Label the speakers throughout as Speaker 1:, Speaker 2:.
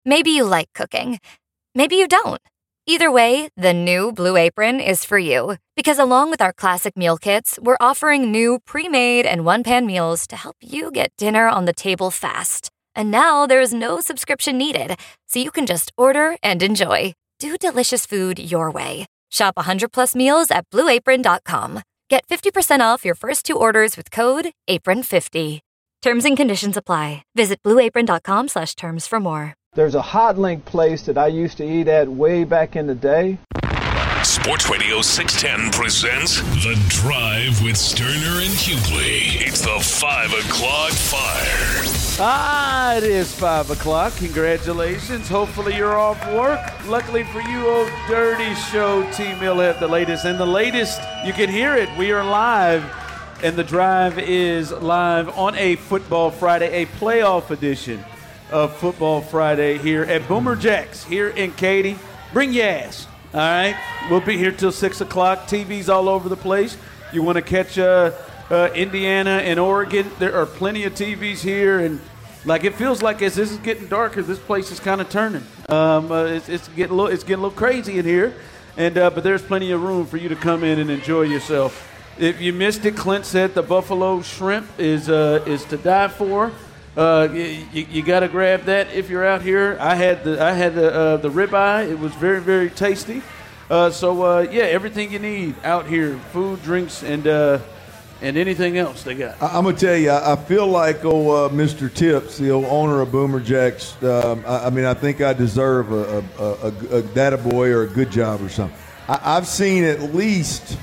Speaker 1: Maybe you like cooking. Maybe you don't. Either way, the new Blue Apron is for you. Because along with our classic meal kits, we're offering new pre-made and one-pan meals to help you get dinner on the table fast. And now there's no subscription needed, so you can just order and enjoy. Do delicious food your way. Shop 100+ meals at BlueApron.com. Get 50% off your first 2 orders with code APRON50. Terms and conditions apply. Visit BlueApron.com/terms for more.
Speaker 2: There's a hot link place that I used to eat at way back in the day.
Speaker 3: Sports Radio 610 presents The Drive with Sterner and Hughley. It's the 5 o'clock fire.
Speaker 4: It is 5 o'clock. Congratulations. Hopefully you're off work. Luckily for you, Old Dirty Show team will have the latest. And the latest, you can hear it. We are live, and The Drive is live on a Football Friday, a playoff edition of Football Friday here at Boomer Jacks here in Katy. Bring your ass. All right, we'll be here till 6 o'clock. TV's all over the place. You want to catch Indiana and Oregon? There are plenty of TVs here, and like it feels like as this is getting darker, this place is kind of turning. It's getting a little crazy in here, and but there's plenty of room for you to come in and enjoy yourself. If you missed it, Clint said the buffalo shrimp is to die for. You got to grab that if you're out here. I had the ribeye. It was very, very tasty. Everything you need out here: food, drinks, and anything else they got.
Speaker 5: I'm gonna tell you, I feel like Mr. Tips, the old owner of Boomer Jacks. I think I deserve a attaboy or a good job or something. I've seen at least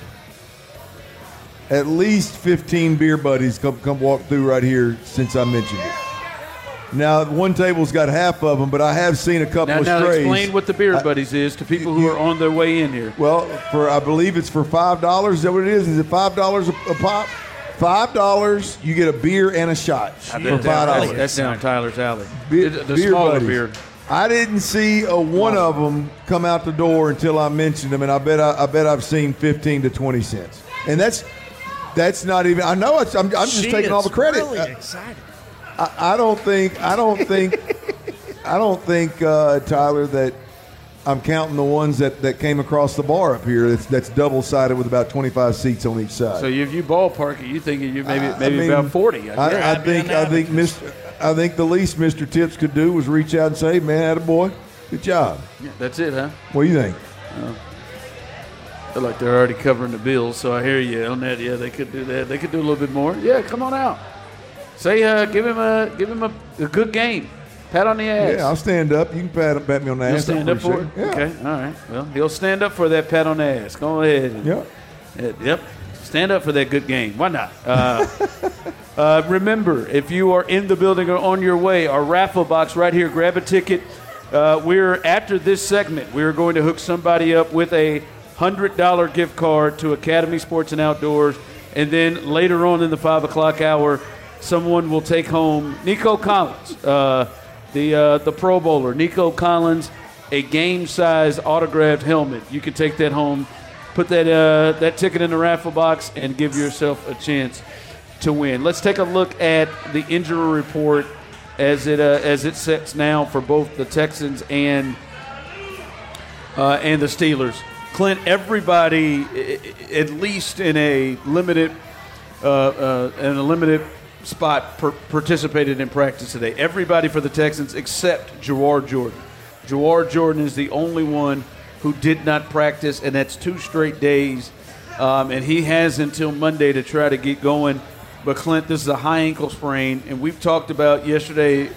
Speaker 5: 15 beer buddies come walk through right here since I mentioned it. Now, one table's got half of them, but I have seen a couple of strays.
Speaker 4: Now explain what the beer buddies is to people who are on their way in here.
Speaker 5: Well, I believe it's for $5. Is that what it is? Is it $5 a pop? $5, you get a beer and a shot for $5.
Speaker 4: That's down Tyler's alley.
Speaker 5: The
Speaker 4: beer smaller buddies. Beer.
Speaker 5: I didn't see one of them come out the door until I mentioned them, and I bet I've seen 15 to 20 cents. And that's not even. I know it's. I'm just taking all the credit.
Speaker 6: Really excited.
Speaker 5: I don't think, Tyler, that I'm counting the ones that came across the bar up here. That's double sided with about 25 seats on each side.
Speaker 4: So if you ballpark it, you thinking you maybe about 40.
Speaker 5: I think the least Mr. Tips could do was reach out and say, "Hey, man, attaboy, good job."
Speaker 4: Yeah, that's it, huh?
Speaker 5: What do you think?
Speaker 4: I feel like they're already covering the bills, so I hear you on that. Yeah, they could do that. They could do a little bit more. Yeah, come on out. Say, give him a good game. Pat on the ass.
Speaker 5: Yeah, I'll stand up. You can pat me on the ass.
Speaker 4: You'll stand up for it?
Speaker 5: Yeah.
Speaker 4: Okay, all right. Well, he'll stand up for that pat on the ass. Go ahead. Yep. Stand up for that good game. Why not? Remember, if you are in the building or on your way, our raffle box right here, grab a ticket. After this segment, we're going to hook somebody up with a $100 gift card to Academy Sports and Outdoors. And then later on in the 5 o'clock hour, someone will take home Nico Collins, the Pro Bowler. Nico Collins, a game-size autographed helmet. You can take that home, put that ticket in the raffle box, and give yourself a chance to win. Let's take a look at the injury report as it sets now for both the Texans and the Steelers. Clint, everybody, at least in a limited spot, participated in practice today. Everybody for the Texans except Jawar Jordan. Jawar Jordan is the only one who did not practice, and that's 2 straight days. And he has until Monday to try to get going. But, Clint, this is a high ankle sprain, and we've talked about yesterday,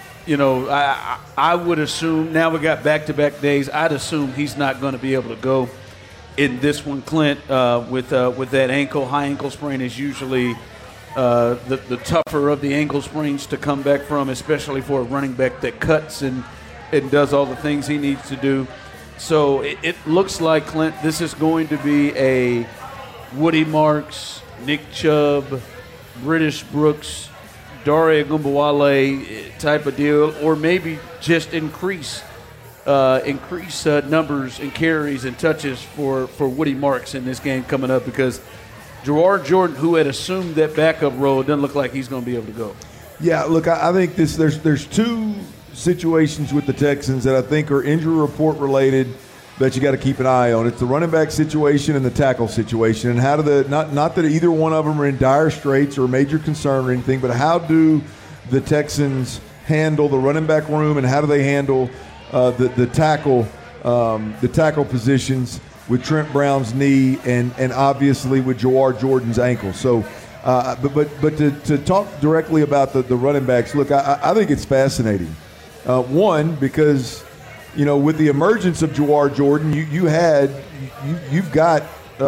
Speaker 4: I would assume, now we got back-to-back days, I'd assume he's not going to be able to go in this one, Clint, with that ankle. High ankle sprain is usually the tougher of the ankle sprains to come back from, especially for a running back that cuts and does all the things he needs to do. So it looks like, Clint, this is going to be a Woody Marks, Nick Chubb, British Brooks, Dare Ogunbowale type of deal, or maybe just increase numbers and carries and touches for Woody Marks in this game coming up, because Jawar Jordan, who had assumed that backup role, doesn't look like he's going to be able to go.
Speaker 5: Yeah, look, I think there's 2 situations with the Texans that I think are injury report related that you got to keep an eye on. It's the running back situation and the tackle situation, and how do not that either one of them are in dire straits or major concern or anything, but how do the Texans handle the running back room, and how do they handle the tackle positions with Trent Brown's knee and obviously with Jawar Jordan's ankle. So, but to talk directly about the running backs, look, I think it's fascinating. One, because with the emergence of Jawar Jordan, you've got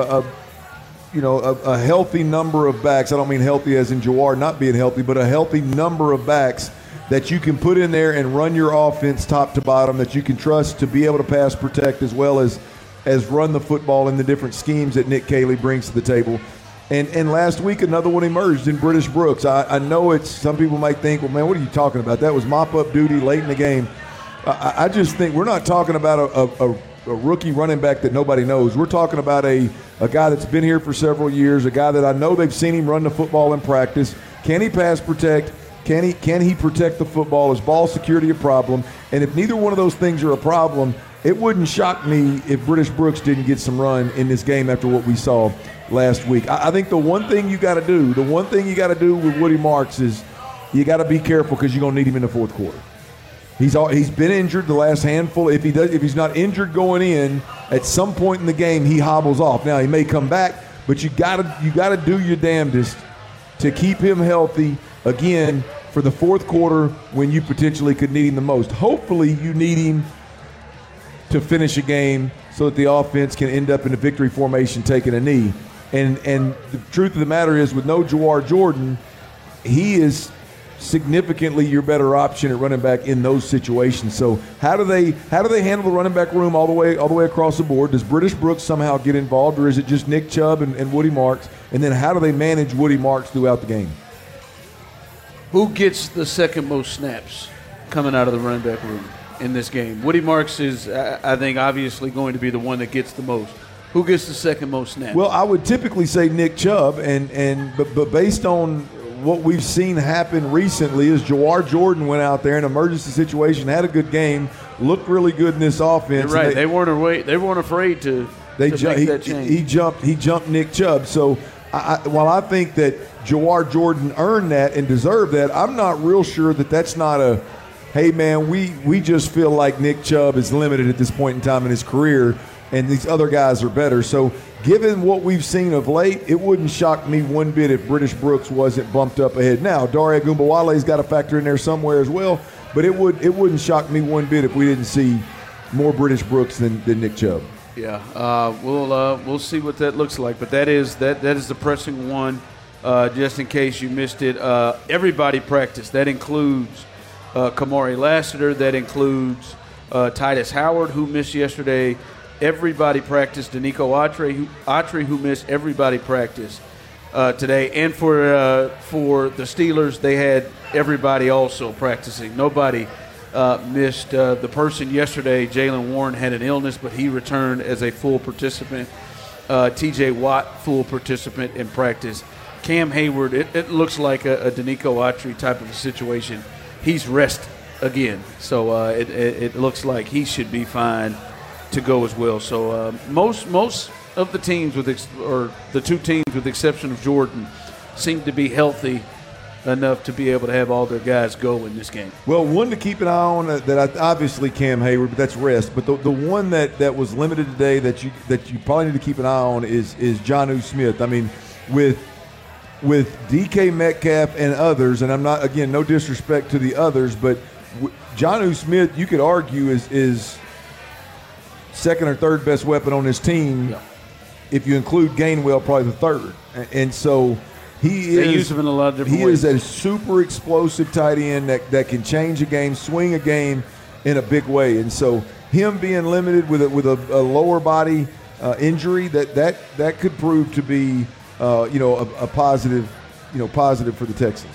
Speaker 5: a healthy number of backs. I don't mean healthy as in Jawar not being healthy, but a healthy number of backs that you can put in there and run your offense top to bottom, that you can trust to be able to pass protect as well as run the football in the different schemes that Nick Caley brings to the table. And last week, another one emerged in British Brooks. I know some people might think, well, man, what are you talking about? That was mop-up duty late in the game. I just think we're not talking about a rookie running back that nobody knows. We're talking about a guy that's been here for several years, a guy that I know they've seen him run the football in practice. Can he pass protect? Can he protect the football? Is ball security a problem? And if neither one of those things are a problem, it wouldn't shock me if British Brooks didn't get some run in this game after what we saw last week. I think the one thing you got to do with Woody Marks is you got to be careful because you're going to need him in the fourth quarter. He's been injured the last handful. If he's not injured going in, at some point in the game he hobbles off. Now he may come back, but you got to do your damnedest to keep him healthy again for the fourth quarter when you potentially could need him the most. Hopefully you need him to finish a game so that the offense can end up in a victory formation taking a knee. And the truth of the matter is, with no Jawar Jordan, he is significantly your better option at running back in those situations. So how do they handle the running back room all the way across the board? Does British Brooks somehow get involved, or is it just Nick Chubb and Woody Marks? And then how do they manage Woody Marks throughout the game?
Speaker 4: Who gets the second most snaps coming out of the running back room in this game? Woody Marks is, I think, obviously going to be the one that gets the most. Who gets the second most snaps?
Speaker 5: Well, I would typically say Nick Chubb, but based on what we've seen happen recently is Jawar Jordan went out there in an emergency situation, had a good game, looked really good in this offense.
Speaker 4: You're right. They weren't afraid to make that change.
Speaker 5: He jumped Nick Chubb. So while I think that Jawar Jordan earned that and deserved that, I'm not real sure that that's not a, hey, man, we just feel like Nick Chubb is limited at this point in time in his career and these other guys are better. So given what we've seen of late, it wouldn't shock me one bit if British Brooks wasn't bumped up ahead. Now, Dare Ogunbowale's got a factor in there somewhere as well, but it wouldn't shock me one bit if we didn't see more British Brooks than Nick Chubb.
Speaker 4: Yeah, we'll see what that looks like, but that is the pressing one. Just in case you missed it, everybody practiced. That includes Kamari Lassiter. That includes Titus Howard, who missed yesterday. Everybody practiced. Danico Autry, who missed, everybody practiced today. And for the Steelers, they had everybody also practicing. Nobody missed. The person yesterday, Jaylen Warren, had an illness, but he returned as a full participant. T.J. Watt, full participant in practice. Cam Hayward, it looks like a Danico Autry type of a situation. He's rest again, so it looks like he should be fine to go as well. So most of the teams the two teams with the exception of Jordan seem to be healthy enough to be able to have all their guys go in this game.
Speaker 5: Well, one to keep an eye on obviously Cam Hayward, but that's rest. But the one that was limited today that you probably need to keep an eye on is Jonnu Smith. I mean, with DK Metcalf and others, and I'm not, again, no disrespect to the others, but Jonnu Smith, you could argue is second or third best weapon on his team. Yeah. If you include Gainwell, probably the third. And so they
Speaker 4: use him in a lot of different ways.
Speaker 5: He is a super explosive tight end that can change a game, swing a game in a big way. And so him being limited with a lower body injury, that could prove to be a positive for the Texans.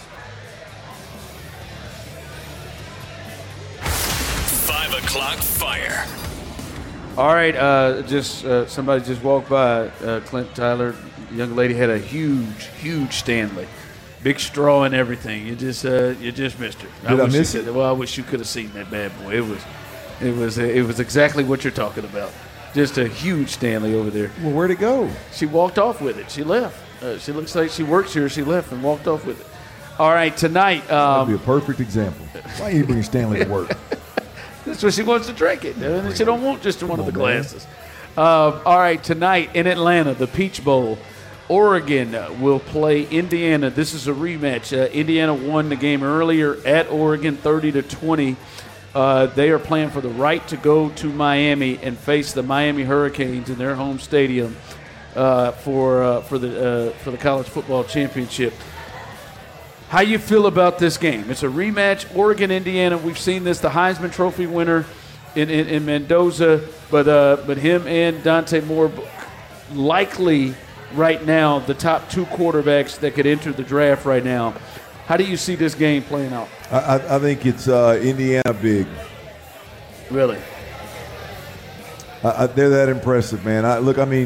Speaker 3: 5 o'clock fire.
Speaker 4: All right, somebody just walked by. Clint Tyler, young lady had a huge Stanley. big straw and everything. You just missed her.
Speaker 5: Did I miss it?
Speaker 4: Well, I wish you could have seen that bad boy. It was exactly what you're talking about. Just a huge Stanley over there.
Speaker 5: Well, where'd it go?
Speaker 4: She walked off with it. She left. She looks like she works here. She left and walked off with it. All right, tonight.
Speaker 5: That'd be a perfect example. Why you bring Stanley to work?
Speaker 4: That's what she wants to drink it. And she don't want just one of the glasses. All right, tonight in Atlanta, the Peach Bowl. Oregon will play Indiana. This is a rematch. Indiana won the game earlier at Oregon, 30-20. They are playing for the right to go to Miami and face the Miami Hurricanes in their home stadium for the college football championship. How you feel about this game? It's a rematch. Oregon, Indiana. We've seen this. The Heisman Trophy winner in Mendoza, but him and Dante Moore likely right now the top two quarterbacks that could enter the draft right now. How do you see this game playing out?
Speaker 5: I think it's Indiana big.
Speaker 4: Really?
Speaker 5: They're that impressive, man. I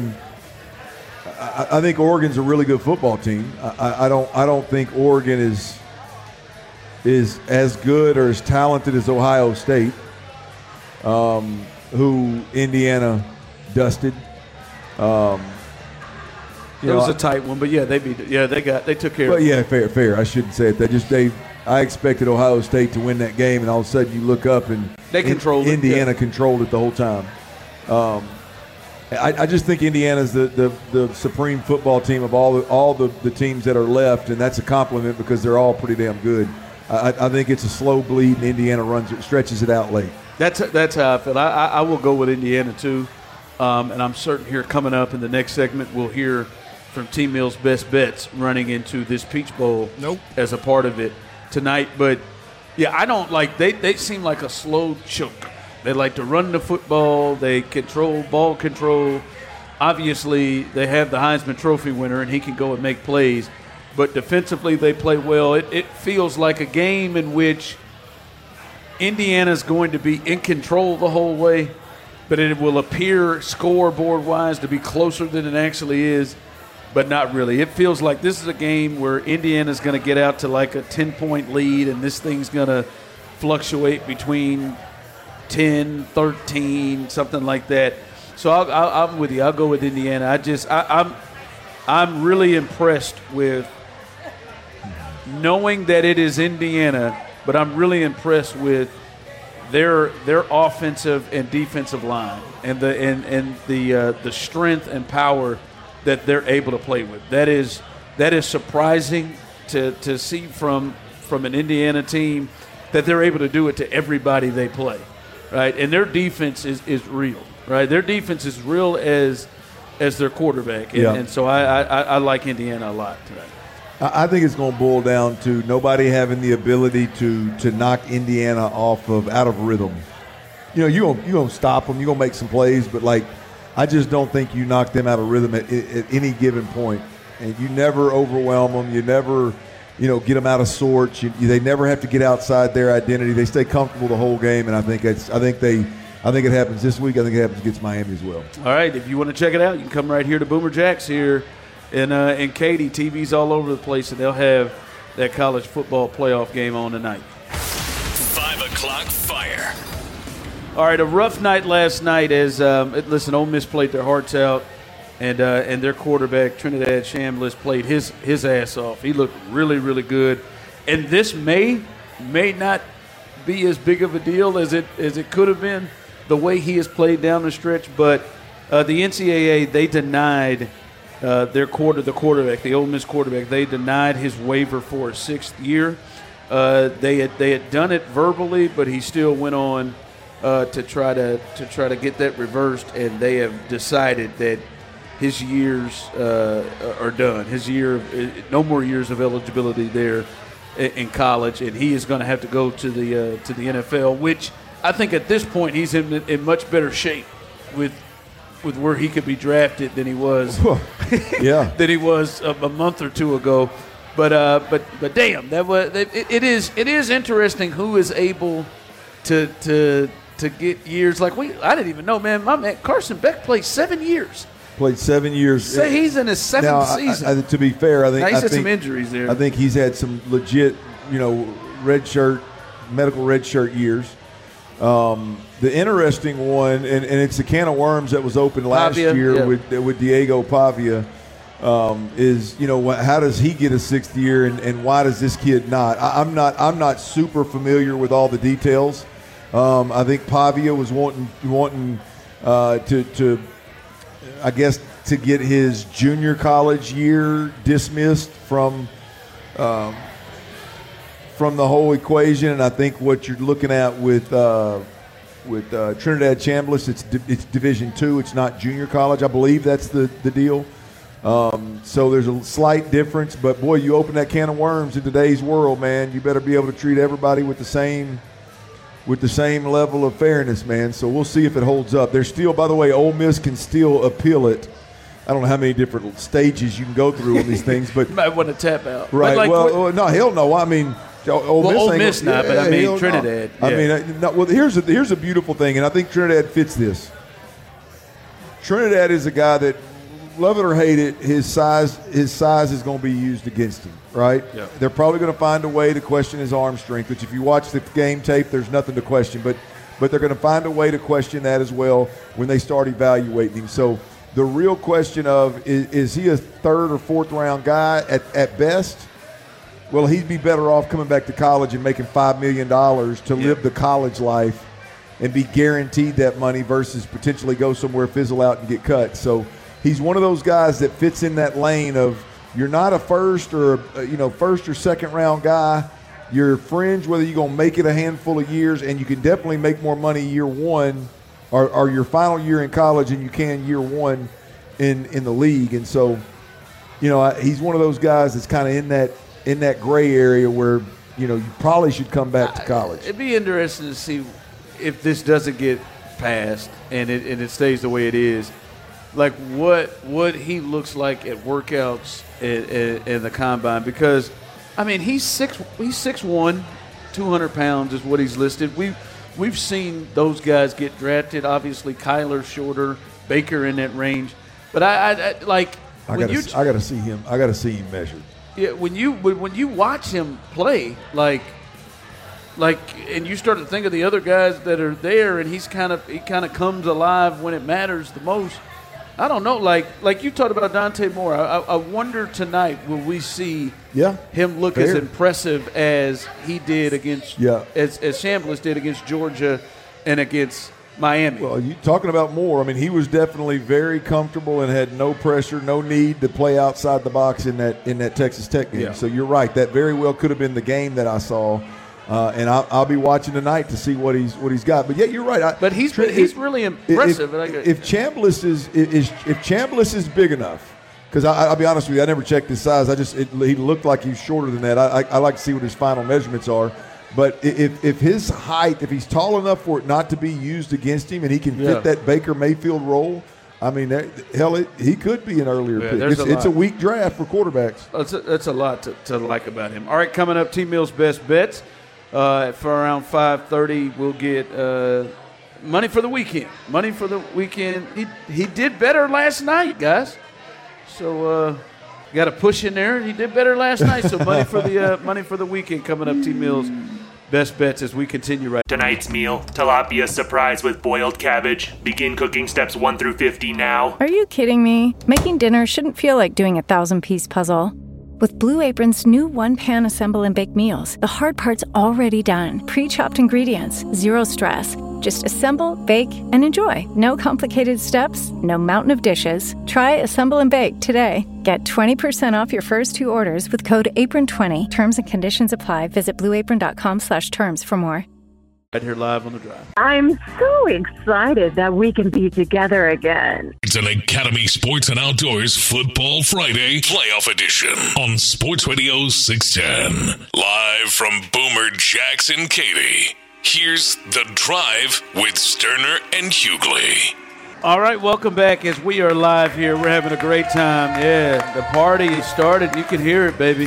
Speaker 5: think Oregon's a really good football team. I don't think Oregon is as good or as talented as Ohio State, who Indiana dusted.
Speaker 4: It was a tight one, but yeah, they beat it. Yeah, they took care of it.
Speaker 5: But yeah, fair. I shouldn't say it. I expected Ohio State to win that game, and all of a sudden you look up and
Speaker 4: they controlled it.
Speaker 5: Indiana controlled it the whole time. I just think Indiana's the supreme football team of all the teams that are left, and that's a compliment because they're all pretty damn good. I think it's a slow bleed, and Indiana stretches it out late.
Speaker 4: That's how I feel. I will go with Indiana too, and I'm certain here coming up in the next segment we'll hear from Team Mill's best bets running into this Peach Bowl as a part of it tonight. But yeah, I don't like they seem like a slow choke. They like to run the football. They control ball control. Obviously, they have the Heisman Trophy winner, and he can go and make plays. But defensively, they play well. It feels like a game in which Indiana's going to be in control the whole way, but it will appear scoreboard-wise to be closer than it actually is, but not really. It feels like this is a game where Indiana's going to get out to like a 10-point lead, and this thing's going to fluctuate between 10, 13, something like that. So I'm with you. I'll go with Indiana. I'm really impressed with knowing that it is Indiana, but I'm really impressed with their offensive and defensive line and the strength and power that they're able to play with. That is surprising to see from an Indiana team that they're able to do it to everybody they play, right? And their defense is real, right? Their defense is real as their quarterback, and so I like Indiana a lot tonight.
Speaker 5: I think it's going to boil down to nobody having the ability to knock Indiana out of rhythm. You know, you're going to stop them. You're going to make some plays, but, I just don't think you knock them out of rhythm at any given point. And you never overwhelm them. You never, get them out of sorts. They never have to get outside their identity. They stay comfortable the whole game, and I think it happens this week. I think it happens against Miami as well.
Speaker 4: All right, if you want to check it out, you can come right here to Boomer Jacks here in Katy. TV's all over the place, and they'll have that college football playoff game on tonight.
Speaker 3: 5 o'clock fire.
Speaker 4: All right, a rough night last night as Ole Miss played their hearts out, and their quarterback Trinidad Chambliss played his ass off. He looked really, really good, and this may not be as big of a deal as it could have been the way he has played down the stretch. But the NCAA, they denied the quarterback, the Ole Miss quarterback. They denied his waiver for a 6th year. They had done it verbally, but he still went on to try to get that reversed, and they have decided that his years are done. No more years of eligibility there in college, and he is going to have to go to the NFL, which I think at this point he's in much better shape with where he could be drafted than he was than he was a month or two ago. But damn, it is interesting who is able to get years. I didn't even know, man. My man Carson Beck played 7 years.
Speaker 5: Played 7 years.
Speaker 4: So he's in his seventh season.
Speaker 5: To be fair, I think
Speaker 4: he's had some injuries there.
Speaker 5: I think he's had some legit, medical red shirt years. The interesting one, and it's a can of worms that was opened last year with Diego Pavia, is how does he get a 6th year and why does this kid not? I'm not super familiar with all the details. I think Pavia was wanting to I guess to get his junior college year dismissed from the whole equation, and I think what you're looking at with Trinidad Chambliss, it's Division II. It's not junior college. I believe that's the deal. So there's a slight difference, but boy, you open that can of worms in today's world, man. You better be able to treat everybody with the same level of fairness, man. So we'll see if it holds up. There's still, by the way, Ole Miss can still appeal it. I don't know how many different stages you can go through on these things, but
Speaker 4: you might want to tap out,
Speaker 5: right? No, hell no. I mean.
Speaker 4: Ole Miss not, but I mean Trinidad.
Speaker 5: No. I mean, here's a beautiful thing, and I think Trinidad fits this. Trinidad is a guy that, love it or hate it, his size is going to be used against him, right?
Speaker 4: Yeah.
Speaker 5: They're probably going to find a way to question his arm strength, which if you watch the game tape, there's nothing to question, but they're going to find a way to question that as well when they start evaluating him. So the real question of is he a 3rd or 4th round guy at best? Well, he'd be better off coming back to college and making $5 million to live the college life and be guaranteed that money versus potentially go somewhere, fizzle out, and get cut. So he's one of those guys that fits in that lane of you're not a first or second round guy. You're fringe whether you're going to make it a handful of years, and you can definitely make more money year one or your final year in college than you can year one in the league. And so, he's one of those guys that's kind of in that gray area where, you probably should come back to college.
Speaker 4: It'd be interesting to see if this doesn't get passed and it stays the way it is, like what he looks like at workouts in the combine. Because, I mean, he's 6'1", 200 pounds is what he's listed. We've seen those guys get drafted. Obviously, Kyler shorter, Baker in that range. But I gotta see him. I gotta see him measured. Yeah, when you watch him play, like, and you start to think of the other guys that are there, and he kind of comes alive when it matters the most. I don't know, like you talked about Dante Moore. I wonder tonight will we see him look as impressive as he did against as Chambliss did against Georgia and against Miami.
Speaker 5: Well, you talking about Moore, I mean, he was definitely very comfortable and had no pressure, no need to play outside the box in that Texas Tech game. Yeah. So you're right. That very well could have been the game that I saw. And I'll be watching tonight to see what he's got. But yeah, you're right.
Speaker 4: But he's really impressive.
Speaker 5: If Chambliss is big enough, because I'll be honest with you, I never checked his size. He looked like he was shorter than that. I like to see what his final measurements are. But if his height, if he's tall enough for it not to be used against him, and he can fit that Baker Mayfield role, I mean, he could be an earlier pick. It's a weak draft for quarterbacks.
Speaker 4: That's a lot to like about him. All right, coming up, T Mill's best bets. For around 5:30, we'll get money for the weekend. Money for the weekend. He did better last night, guys. So got a push in there. He did better last night. So money for the weekend coming up. T Mill's best bets as we continue right.
Speaker 6: Tonight's meal: tilapia surprise with boiled cabbage. Begin cooking steps 1 through 50 now.
Speaker 7: Are you kidding me? Making dinner shouldn't feel like doing a 1,000-piece puzzle. With Blue Apron's new one-pan assemble and bake meals, the hard part's already done. Pre-chopped ingredients, zero stress. Just assemble, bake, and enjoy. No complicated steps, no mountain of dishes. Try Assemble and Bake today. Get 20% off your first 2 orders with code APRON20. Terms and conditions apply. Visit blueapron.com/terms for more.
Speaker 4: Right here live on The Drive.
Speaker 8: I'm so excited that we can be together again.
Speaker 3: It's an Academy Sports and Outdoors Football Friday Playoff Edition on Sports Radio 610. Live from Boomer Jackson Katy. Here's The Drive with Sterner and Hughley.
Speaker 4: All right, welcome back as we are live here. We're having a great time. Yeah, the party has started. You can hear it, baby.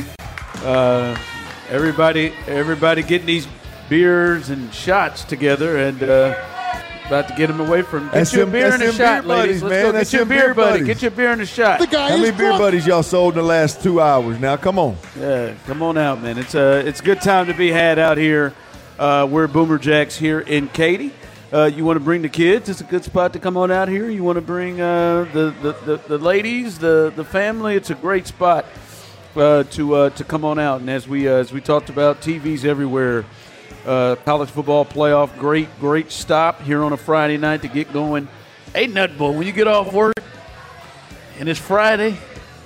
Speaker 4: Everybody getting these beers and shots together, and About to get him away from.
Speaker 5: That's
Speaker 4: Get you a
Speaker 5: them-
Speaker 4: beer and a
Speaker 5: that's them
Speaker 4: shot,
Speaker 5: beer buddies,
Speaker 4: ladies. Let's
Speaker 5: man.
Speaker 4: go
Speaker 5: That's
Speaker 4: get you a
Speaker 5: them
Speaker 4: beer
Speaker 5: beer
Speaker 4: buddy.
Speaker 5: buddies.
Speaker 4: Get you a beer and a shot.
Speaker 5: How many beer buddies y'all sold in the last 2 hours? Now, come on.
Speaker 4: Yeah, come on out, man. It's a good time to be had out here. We're Boomer Jacks here in Katy. You want to bring the kids? It's a good spot to come on out here. You want to bring the ladies, the family. It's a great spot to come on out. And as we talked about, TVs everywhere. College football playoff, great stop here on a Friday night to get going. Ain't nothing, boy. When you get off work and it's Friday,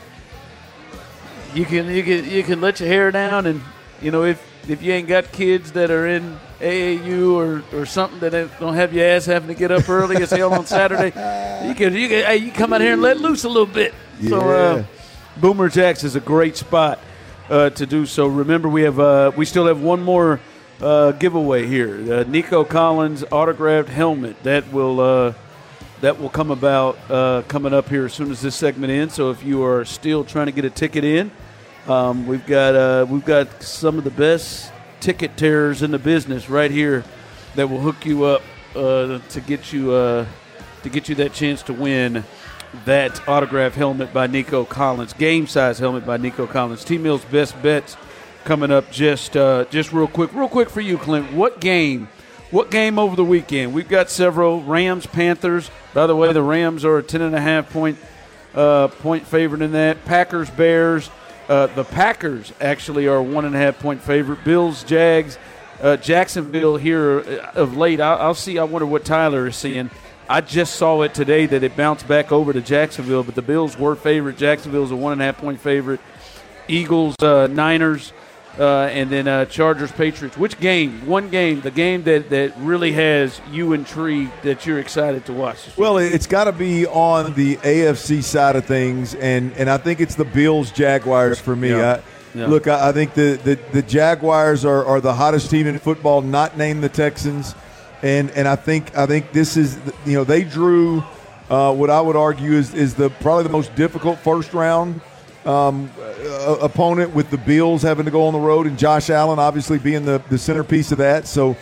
Speaker 4: you can let your hair down, and if you ain't got kids that are in AAU or something that don't have your ass having to get up early as hell on Saturday, you can come out here and let loose a little bit.
Speaker 5: Yeah.
Speaker 4: So Boomer Jacks is a great spot to do so. Remember, we still have one more giveaway here. Nico Collins autographed helmet that will come about coming up here as soon as this segment ends. So if you are still trying to get a ticket in, we've got some of the best ticket terrors in the business right here that will hook you up to get you that chance to win that autographed helmet by Nico Collins, game size helmet by Nico Collins. T-Mill's best bets coming up just real quick for you, Clint. What game over the weekend? We've got several. Rams, Panthers. By the way, the Rams are a 10.5 point favorite in that. Packers, Bears. The Packers actually are a 1.5 point favorite. Bills, Jags. Jacksonville here of late. I wonder what Tyler is seeing. I just saw it today that it bounced back over to Jacksonville, but the Bills were favorite. Jacksonville's a 1.5 point favorite. Eagles, Niners. And then Chargers, Patriots. Which game? One game, the game that really has you intrigued that you're excited to watch?
Speaker 5: Well, it's got to be on the AFC side of things, and I think it's the Bills-Jaguars for me.
Speaker 4: Yeah.
Speaker 5: Look, I think the Jaguars are the hottest team in football, not named the Texans, and I think this is they drew what I would argue is probably the most difficult first round opponent, with the Bills having to go on the road and Josh Allen obviously being the centerpiece of that. So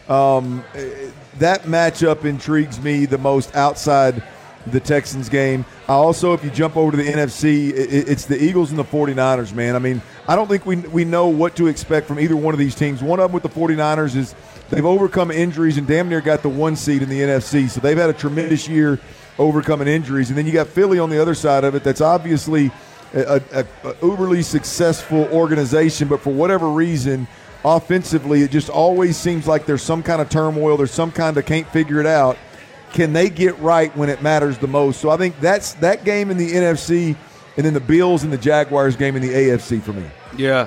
Speaker 5: that matchup intrigues me the most outside the Texans game. I also, if you jump over to the NFC, it's the Eagles and the 49ers, man. I mean, I don't think we know what to expect from either one of these teams. One of them with the 49ers is they've overcome injuries and damn near got the 1 seed in the NFC. So they've had a tremendous year overcoming injuries. And then you got Philly on the other side of it that's obviously a uberly successful organization, but for whatever reason, offensively, it just always seems like there's some kind of turmoil. There's some kind of can't figure it out. Can they get right when it matters the most? So I think that's that game in the NFC, and then the Bills and the Jaguars game in the AFC for me.
Speaker 4: Yeah,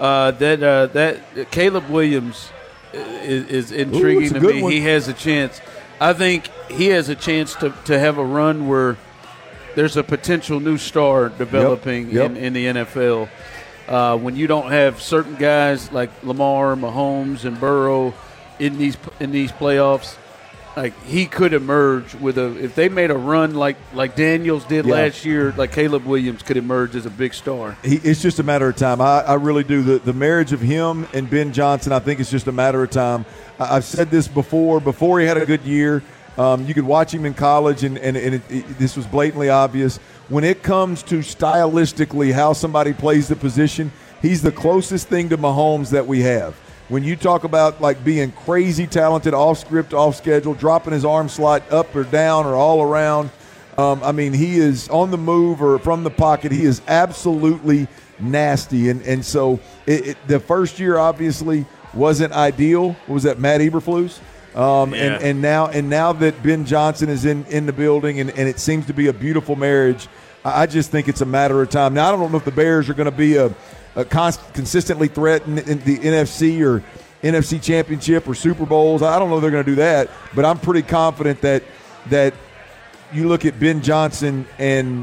Speaker 4: that Caleb Williams is intriguing to me.
Speaker 5: One.
Speaker 4: He has a chance. I think he has a chance to have a run where there's a potential new star developing in the NFL. When you don't have certain guys like Lamar, Mahomes, and Burrow in these playoffs, like he could emerge with if they made a run like Daniels did last year, like Caleb Williams could emerge as a big star.
Speaker 5: It's just a matter of time. I really do. The marriage of him and Ben Johnson, I think it's just a matter of time. I've said this before he had a good year. You could watch him in college, and this was blatantly obvious. When it comes to stylistically how somebody plays the position, he's the closest thing to Mahomes that we have. When you talk about like being crazy talented, off script, off schedule, dropping his arm slot up or down or all around, I mean, he is on the move or from the pocket. He is absolutely nasty. And so the first year obviously wasn't ideal. What was that, Matt Eberflus? And now that Ben Johnson is in the building and it seems to be a beautiful marriage, I just think it's a matter of time. Now, I don't know if the Bears are going to be a consistently threatened in the NFC or NFC Championship or Super Bowls. I don't know if they're going to do that, but I'm pretty confident that you look at Ben Johnson and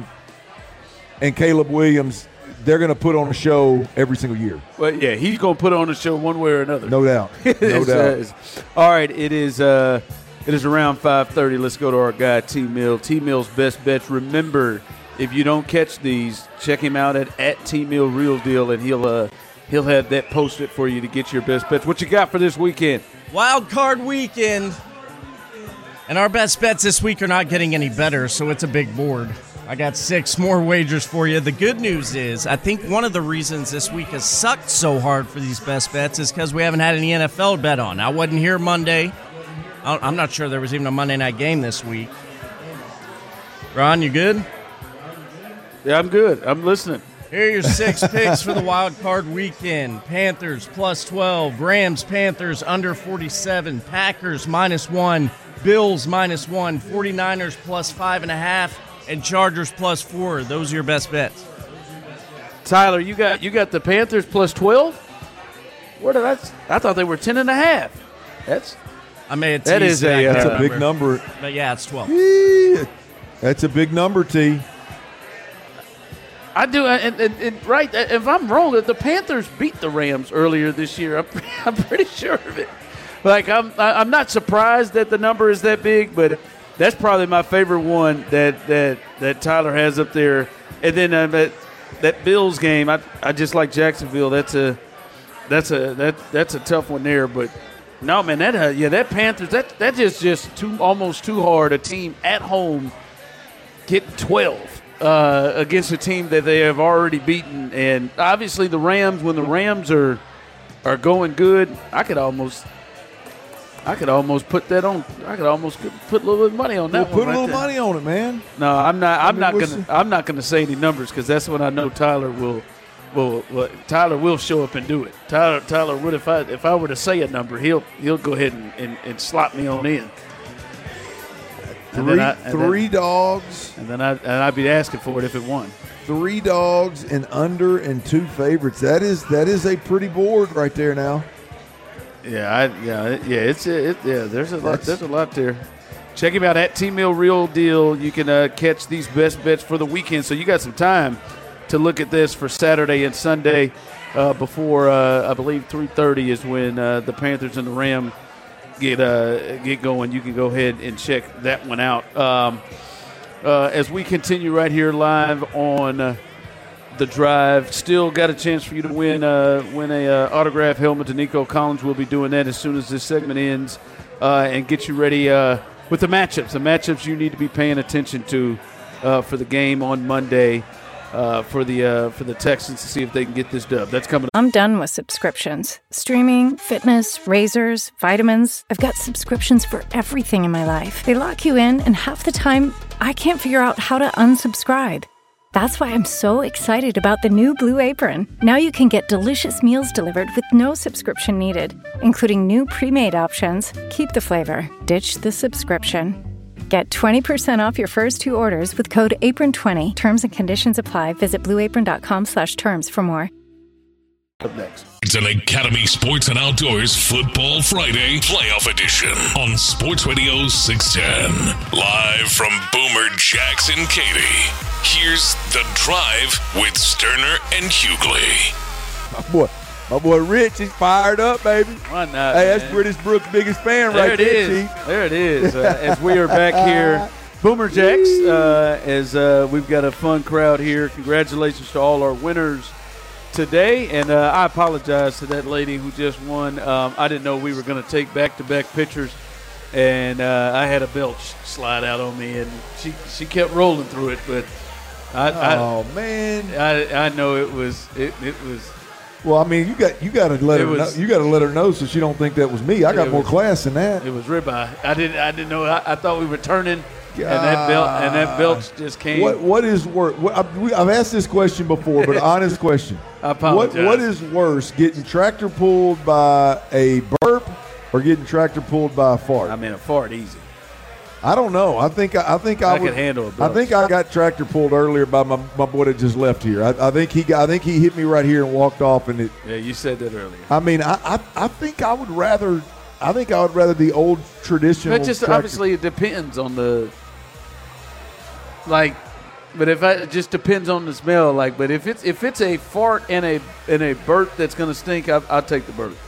Speaker 5: Caleb Williams, they're going to put on a show every single year.
Speaker 4: Well, yeah, he's going to put on a show one way or another.
Speaker 5: No doubt. No doubt.
Speaker 4: All right, it is around 5:30. Let's go to our guy, T-Mill. T-Mill's best bets. Remember, if you don't catch these, check him out at T-Mill Real Deal, and he'll have that posted for you to get your best bets. What you got for this weekend?
Speaker 9: Wild card weekend. And our best bets this week are not getting any better, so it's a big board. I got 6 more wagers for you. The good news is I think one of the reasons this week has sucked so hard for these best bets is because we haven't had any NFL bet on. I wasn't here Monday. I'm not sure there was even a Monday night game this week. Ron, you good?
Speaker 4: Yeah, I'm good. I'm listening.
Speaker 9: Here are your 6 picks for the wild card weekend. Panthers plus 12, Rams, Panthers under 47, Packers -1, Bills -1, 49ers plus 5.5, and Chargers plus 4. Those are your best bets.
Speaker 4: Tyler, you got the Panthers plus 12? Where did I thought they were 10.5.
Speaker 9: I may have
Speaker 4: that is
Speaker 5: that's a big number.
Speaker 9: But yeah, it's 12.
Speaker 5: That's a big number, T.
Speaker 4: I do, and right. If I'm wrong, the Panthers beat the Rams earlier this year. I'm pretty sure of it. Like I'm not surprised that the number is that big, but that's probably my favorite one that Tyler has up there. And then that Bills game, I just like Jacksonville. That's a tough one there. But no, man, that Panthers that just almost too hard. A team at home getting 12. Against a team that they have already beaten, and obviously the Rams. When the Rams are going good, I could almost put that on. I could almost put a little bit of money on that.
Speaker 5: Put a little money on it, man.
Speaker 4: No, I'm not. I'm not gonna say any numbers because that's when I know Tyler will. Tyler will show up and do it. Tyler would if I were to say a number, he'll go ahead and slot me on in.
Speaker 5: Three dogs.
Speaker 4: And then I'd be asking for it if it won.
Speaker 5: 3 dogs and under and 2 favorites. That is a pretty board right there now.
Speaker 4: Yeah, there's a lot. There's a lot there. Check him out at T-Mill Real Deal. You can catch these best bets for the weekend. So you got some time to look at this for Saturday and Sunday before I believe 3:30 is when the Panthers and the Rams get going. You can go ahead and check that one out. As we continue right here live on the drive, still got a chance for you to win a autographed helmet to Nico Collins. We'll be doing that as soon as this segment ends, and get you ready with the matchups you need to be paying attention to for the game on Monday. For the Texans to see if they can get this dub. That's coming up.
Speaker 7: I'm done with subscriptions. Streaming, fitness, razors, vitamins. I've got subscriptions for everything in my life. They lock you in, and half the time, I can't figure out how to unsubscribe. That's why I'm so excited about the new Blue Apron. Now you can get delicious meals delivered with no subscription needed, including new pre-made options. Keep the flavor. Ditch the subscription. Get 20% off your first 2 orders with code APRON20. Terms and conditions apply. Visit blueapron.com/terms for more.
Speaker 4: Up next.
Speaker 3: It's an Academy Sports and Outdoors Football Friday Playoff Edition on Sports Radio 610. Live from Boomer Jackson Katy. Here's The Drive with Sterner and Hughley.
Speaker 5: My boy Rich is fired up, baby.
Speaker 4: Why not?
Speaker 5: Hey, that's British Brooks' biggest fan right there, Chief.
Speaker 4: There it is. As we are back here, Boomer Jacks, as we've got a fun crowd here. Congratulations to all our winners today. And I apologize to that lady who just won. I didn't know we were going to take back-to-back pictures. And I had a belch slide out on me, and she kept rolling through it. But
Speaker 5: man,
Speaker 4: I know it was.
Speaker 5: Well, I mean, you got to let her know. You got to let her know so she don't think that was me. I got more class than that.
Speaker 4: It was ribeye. I didn't know. I thought we were turning, and that belch just came.
Speaker 5: What is worse? I've asked this question before, but honest question.
Speaker 4: I apologize.
Speaker 5: What is worse, getting tractor pulled by a burp or getting tractor pulled by a fart?
Speaker 4: I mean, a fart easy.
Speaker 5: I don't know. I think I
Speaker 4: could handle it.
Speaker 5: I think I got tractor pulled earlier by my boy that just left here. I think he hit me right here and walked off. And
Speaker 4: yeah, you said that earlier.
Speaker 5: I mean, I think I would rather the old traditional.
Speaker 4: But just obviously it depends on the But it just depends on the smell. But if it's a fart and a burp that's going to stink, I'll take the burp.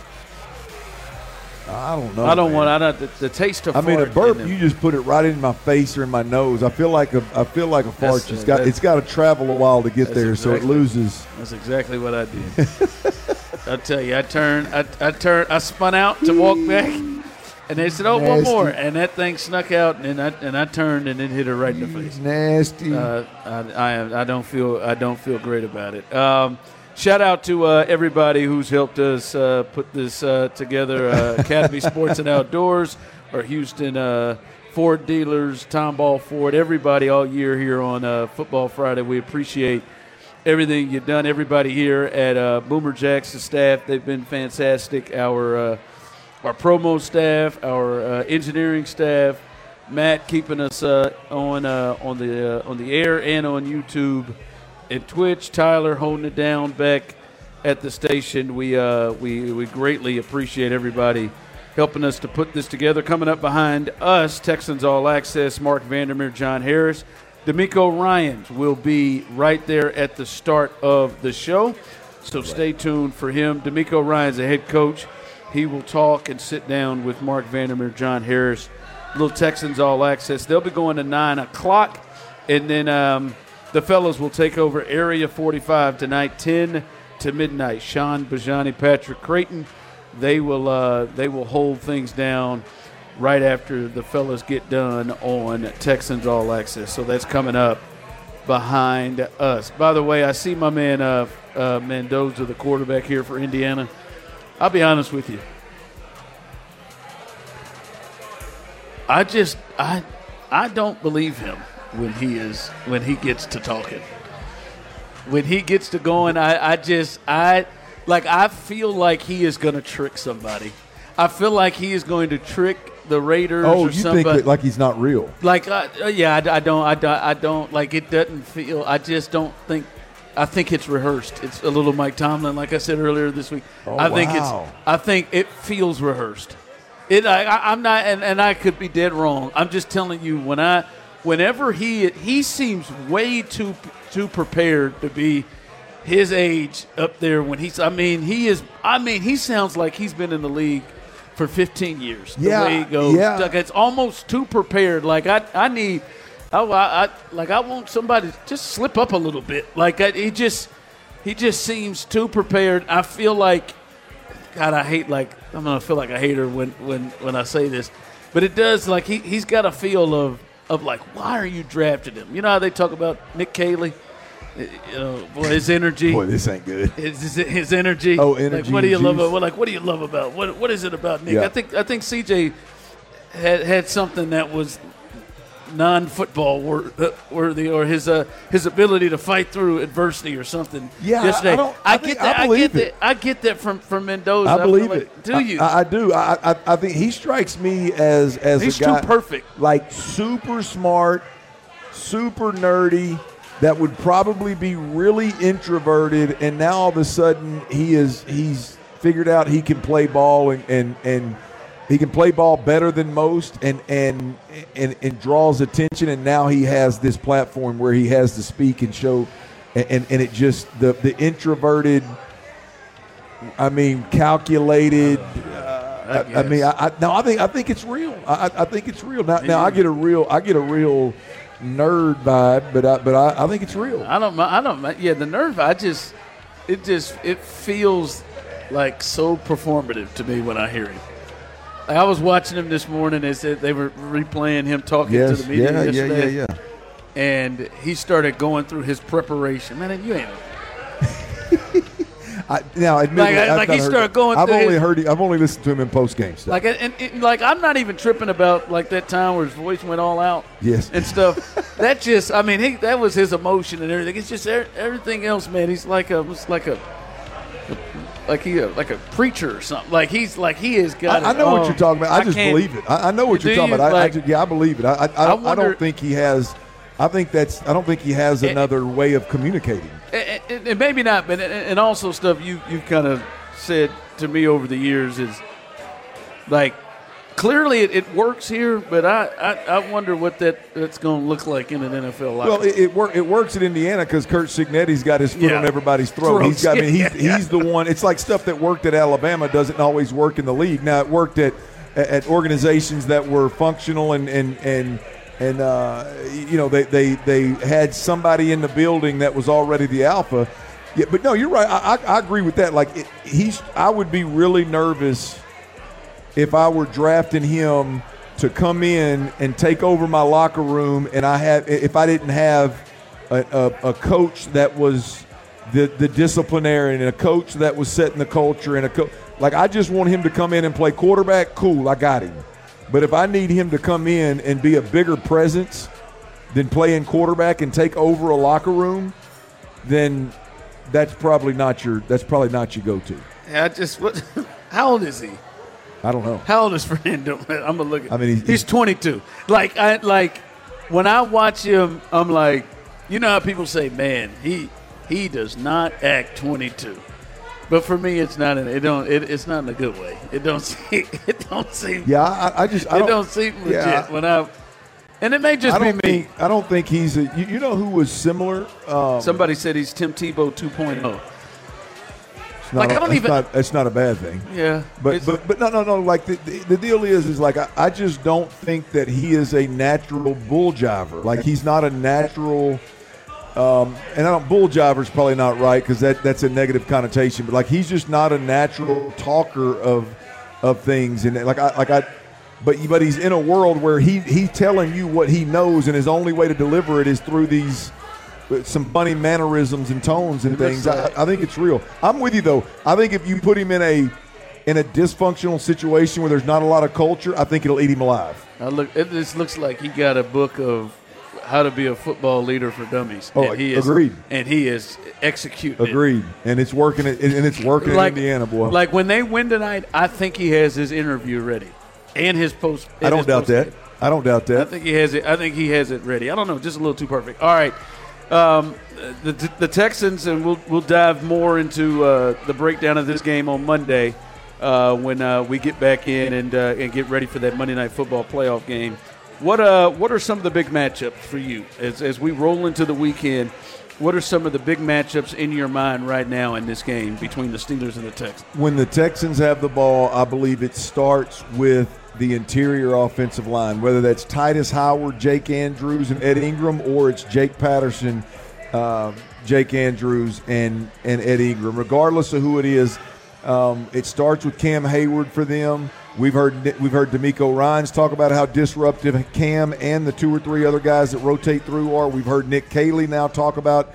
Speaker 5: I don't know.
Speaker 4: I don't want the taste of.
Speaker 5: I mean, a burp, you just put it right in my face or in my nose. I feel like a fart. It's got to travel a while to get there, so it loses.
Speaker 4: That's exactly what I did. I tell you, I spun out to walk back, And they said, "Oh, one more," and that thing snuck out, and I turned and it hit her right in the face.
Speaker 5: Nasty.
Speaker 4: I don't feel great about it. Shout out to everybody who's helped us put this together. Academy Sports and Outdoors, our Houston Ford dealers, Tom Ball Ford, everybody all year here on Football Friday. We appreciate everything you've done. Everybody here at Boomer Jacks, the staff, they've been fantastic. Our promo staff, our engineering staff, Matt keeping us on the air and on YouTube and Twitch. Tyler holding it down back at the station. We greatly appreciate everybody helping us to put this together. Coming up behind us, Texans All Access, Mark Vandermeer, John Harris. D'Amico Ryans will be right there at the start of the show, so stay tuned for him. D'Amico Ryans, the head coach. He will talk and sit down with Mark Vandermeer, John Harris, Little Texans All Access. They'll be going to 9 o'clock, and then the fellows will take over Area 45 tonight, 10 to midnight. Sean Bajani, Patrick Creighton, they will hold things down right after the fellas get done on Texans All Access. So that's coming up behind us. By the way, I see my man Mendoza, the quarterback here for Indiana. I'll be honest with you. I don't believe him when he gets to talking. When he gets to going, I feel like he is going to trick somebody. I feel like he is going to trick the Raiders or somebody.
Speaker 5: Think that, like he's not real?
Speaker 4: Like, I don't. Like, it doesn't feel. I just don't think. I think it's rehearsed. It's a little Mike Tomlin, like I said earlier this week. I think it feels rehearsed. I'm not, and I could be dead wrong. I'm just telling you, whenever he seems way too prepared to be his age up there. He sounds like he's been in the league for 15 years. The way he goes, like, it's almost too prepared. Like I want somebody to just slip up a little bit. Like he just seems too prepared. I feel like, God, I'm gonna feel like a hater when I say this, but it does. Like he's got a feel of like, why are you drafting him? You know how they talk about Nick Caley. His energy.
Speaker 5: Boy, this ain't good.
Speaker 4: His energy.
Speaker 5: Oh, energy.
Speaker 4: Like, what do you love about? Like, what do you love about? What is it about Nick?
Speaker 5: Yeah.
Speaker 4: I think CJ had something that was non-football worthy, or his ability to fight through adversity or something.
Speaker 5: Yeah,
Speaker 4: yesterday.
Speaker 5: I
Speaker 4: get that from Mendoza.
Speaker 5: I believe it.
Speaker 4: Do you?
Speaker 5: I do. I think he strikes me as
Speaker 4: he's
Speaker 5: a guy
Speaker 4: too perfect,
Speaker 5: like super smart, super nerdy. That would probably be really introverted, and now all of a sudden he's figured out he can play ball and he can play ball better than most and draws attention, and now he has this platform where he has to speak and show, and it just the introverted, calculated. I think it's real. I think it's real. Now I get a real nerd vibe, but I think it's real.
Speaker 4: I don't. Yeah, the nerd vibe. It feels like so performative to me when I hear him. Like, I was watching him this morning. They said they were replaying him talking to the media yesterday.
Speaker 5: Yeah.
Speaker 4: And he started going through his preparation. Man, you ain't. He started going.
Speaker 5: I've only listened to him in post game stuff.
Speaker 4: Like I'm not even tripping about like that time where his voice went all out.
Speaker 5: Yes.
Speaker 4: And stuff. That just, that was his emotion and everything. It's just everything else, man. He's like a preacher or something. Like he has got.
Speaker 5: I know what you're talking about. I just believe it. I know what you're talking about. I believe it. I don't think he has. I don't think he has another way of communicating.
Speaker 4: And maybe not, but and also stuff you've kind of said to me over the years is like, clearly it works here, but I wonder what that's going to look like in an NFL locker room.
Speaker 5: Well, it works at Indiana because Kurt Cignetti's got his foot on everybody's throat. He's the one. It's like stuff that worked at Alabama doesn't always work in the league. Now it worked at organizations that were functional and they had somebody in the building that was already the alpha. Yeah, but no, you're right. I agree with that. Like I would be really nervous if I were drafting him to come in and take over my locker room, and if I didn't have a coach that was the disciplinarian and a coach that was setting the culture and I just want him to come in and play quarterback. Cool, I got him. But if I need him to come in and be a bigger presence than playing quarterback and take over a locker room, then that's probably not your go-to.
Speaker 4: Yeah, how old is he?
Speaker 5: I don't know.
Speaker 4: How old is Fernando? I'm gonna look at.
Speaker 5: I mean,
Speaker 4: he's 22. Like when I watch him, I'm like, you know how people say, man, he does not act 22. But for me, it's not. It's not in a good way. It don't seem.
Speaker 5: Yeah, I
Speaker 4: don't seem legit
Speaker 5: yeah.
Speaker 4: And it may just be me.
Speaker 5: I don't think he's you know who was similar?
Speaker 4: Somebody said he's Tim Tebow 2.0.
Speaker 5: It's not a bad thing.
Speaker 4: Yeah.
Speaker 5: But no. Like the deal is like I just don't think that he is a natural bull jiver. Like he's not a natural. Bull jiver is probably not right because that's a negative connotation. But like he's just not a natural talker of things, and but he's in a world where he's telling you what he knows, and his only way to deliver it is through these some funny mannerisms and tones and things. I think it's real. I'm with you though. I think if you put him in a dysfunctional situation where there's not a lot of culture, I think it'll eat him alive.
Speaker 4: This looks like he got a book of how to be a football leader for dummies.
Speaker 5: Oh, agreed.
Speaker 4: And he is executing.
Speaker 5: Agreed. And it's working. And it's working in Indiana, boy.
Speaker 4: Like when they win tonight, I think he has his interview ready and his post.
Speaker 5: I don't doubt that. I
Speaker 4: think he has it. I think he has it ready. I don't know, just a little too perfect. All right. The Texans, and we'll dive more into the breakdown of this game on Monday when we get back in and get ready for that Monday Night Football playoff game. What are some of the big matchups for you as we roll into the weekend? What are some of the big matchups in your mind right now in this game between the Steelers and the Texans?
Speaker 5: When the Texans have the ball, I believe it starts with the interior offensive line, whether that's Titus Howard, Jake Andrews, and Ed Ingram, or it's Jake Patterson, Jake Andrews, and Ed Ingram. Regardless of who it is, it starts with Cam Hayward for them. We've heard D'Amico Ryans talk about how disruptive Cam and the two or three other guys that rotate through are. We've heard Nick Caley now talk about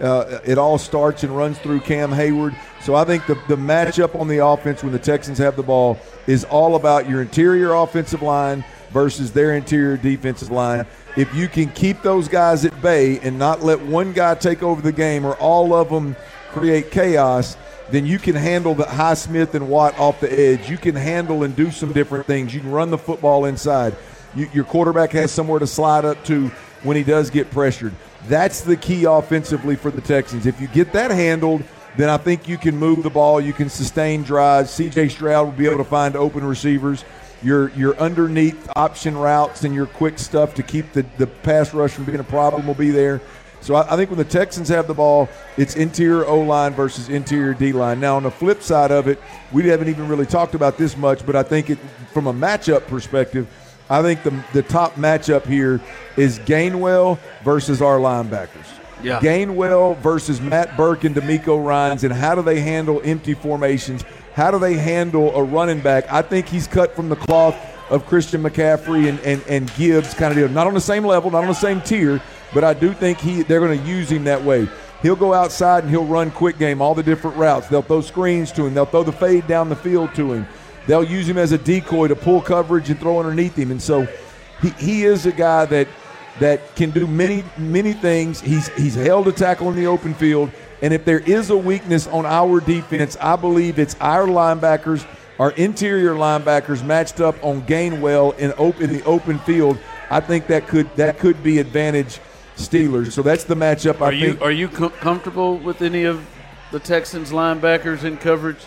Speaker 5: it all starts and runs through Cam Hayward. So I think the matchup on the offense when the Texans have the ball is all about your interior offensive line versus their interior defensive line. If you can keep those guys at bay and not let one guy take over the game or all of them create chaos, then you can handle the Highsmith and Watt off the edge. You can handle and do some different things. You can run the football inside. Your quarterback has somewhere to slide up to when he does get pressured. That's the key offensively for the Texans. If you get that handled, then I think you can move the ball. You can sustain drives. C.J. Stroud will be able to find open receivers. Your underneath option routes and your quick stuff to keep the pass rush from being a problem will be there. So I think when the Texans have the ball, it's interior O-line versus interior D-line. Now, on the flip side of it, we haven't even really talked about this much, but I think from a matchup perspective, I think the top matchup here is Gainwell versus our linebackers.
Speaker 4: Yeah.
Speaker 5: Gainwell versus Matt Burke and D'Amico Ryans, and how do they handle empty formations? How do they handle a running back? I think he's cut from the cloth of Christian McCaffrey and Gibbs kind of deal. Not on the same level, not on the same tier, but I do think they're going to use him that way. He'll go outside and he'll run quick game, all the different routes. They'll throw screens to him. They'll throw the fade down the field to him. They'll use him as a decoy to pull coverage and throw underneath him. And so he is a guy that can do many, many things. He's held a tackle in the open field. And if there is a weakness on our defense, I believe it's our linebackers, our interior linebackers matched up on Gainwell in the open field. I think that could be advantage Steelers. So that's the matchup.
Speaker 4: Are you comfortable with any of the Texans linebackers in coverage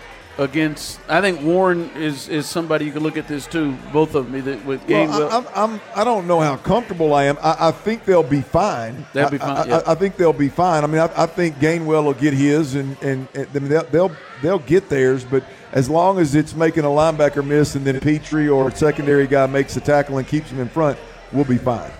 Speaker 4: against? I think Warren is somebody you can look at this too. Both of them with Gainwell.
Speaker 5: I don't know how comfortable I am. I think they'll be fine.
Speaker 4: They'll be fine.
Speaker 5: I think they'll be fine. I mean, I think Gainwell will get his, and they'll get theirs. But as long as it's making a linebacker miss, and then Petrie or a secondary guy makes the tackle and keeps him in front, we'll be fine.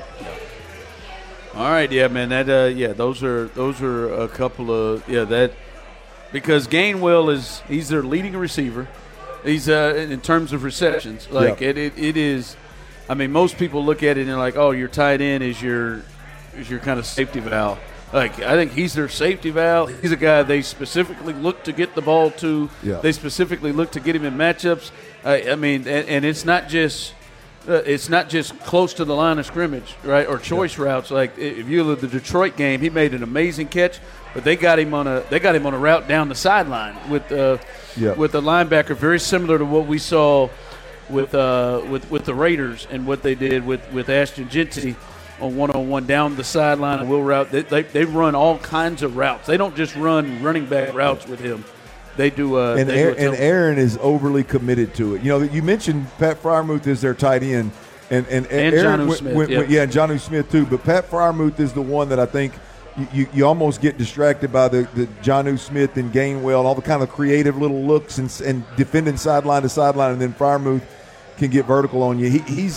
Speaker 4: All right, yeah, man. Those are a couple of that because Gainwell he's their leading receiver. He's in terms of receptions. Like it is. I mean, most people look at it and they're like, oh, your tight end is your kind of safety valve. Like, I think he's their safety valve. He's a guy they specifically look to get the ball to.
Speaker 5: Yeah.
Speaker 4: They specifically look to get him in matchups. I mean, and it's not just close to the line of scrimmage, right, or choice routes. Like if you look at the Detroit game, he made an amazing catch, but they got him on a route down the sideline with the linebacker, very similar to what we saw with the Raiders and what they did with Ashton Jeanty on one-on-one down the sideline and wheel route. They run all kinds of routes. They don't just run running back routes with him. They do.
Speaker 5: And Aaron is overly committed to it. You know, you mentioned Pat Freiermuth is their tight end, and Aaron
Speaker 4: Jonnu Smith,
Speaker 5: and Jonnu Smith too. But Pat Freiermuth is the one that I think you almost get distracted by the Jonnu Smith and Gainwell and all the kind of creative little looks and defending sideline to sideline, and then Freiermuth can get vertical on you. He's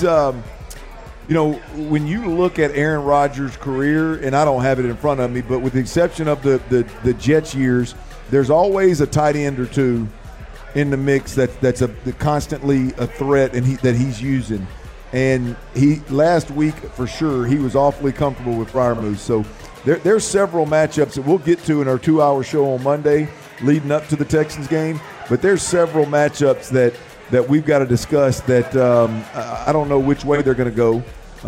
Speaker 5: you know, when you look at Aaron Rodgers' career, and I don't have it in front of me, but with the exception of the Jets years, there's always a tight end or two in the mix that's constantly a threat and that he's using. And last week for sure he was awfully comfortable with Freiermuth. So there's several matchups that we'll get to in our 2-hour show on Monday leading up to the Texans game. But there's several matchups that we've got to discuss that I don't know which way they're going to go.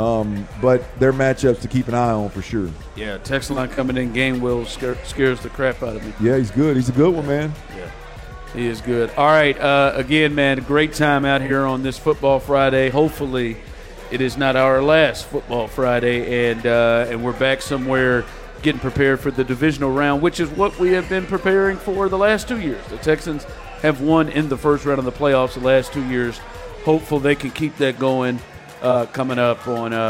Speaker 5: But they're matchups to keep an eye on for sure.
Speaker 4: Yeah, Texan line coming in, Gainwell scares the crap out of me.
Speaker 5: Yeah, he's good. He's a good one, man.
Speaker 4: Yeah, he is good. All right, again, man, great time out here on this Football Friday. Hopefully it is not our last Football Friday, and we're back somewhere getting prepared for the divisional round, which is what we have been preparing for the last 2 years. The Texans have won in the first round of the playoffs the last 2 years. Hopefully they can keep that going. Coming up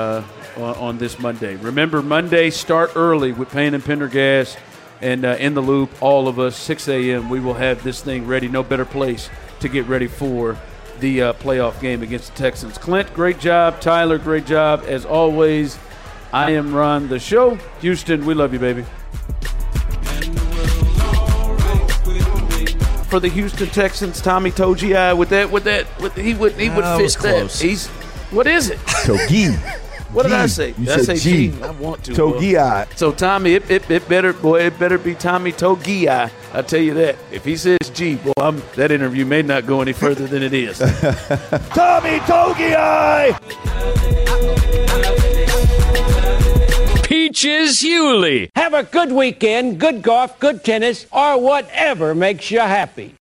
Speaker 4: on this Monday. Remember, Monday, start early with Payne and Pendergast and In the Loop, all of us, 6 a.m. We will have this thing ready. No better place to get ready for the playoff game against the Texans. Clint, great job. Tyler, great job. As always, I am Ron the Show. Houston, we love you, baby. For the Houston Texans, Tommy Togiai he would fit that. What is it?
Speaker 5: Togi.
Speaker 4: What did I say?
Speaker 5: You
Speaker 4: did I
Speaker 5: said
Speaker 4: say
Speaker 5: G.
Speaker 4: I want to.
Speaker 5: Togiai.
Speaker 4: So Tommy, it better be Tommy Togiai. I tell you that. If he says G, well, that interview may not go any further than it is.
Speaker 5: Tommy Togiai.
Speaker 10: Peaches Hewley. Have a good weekend, good golf, good tennis, or whatever makes you happy.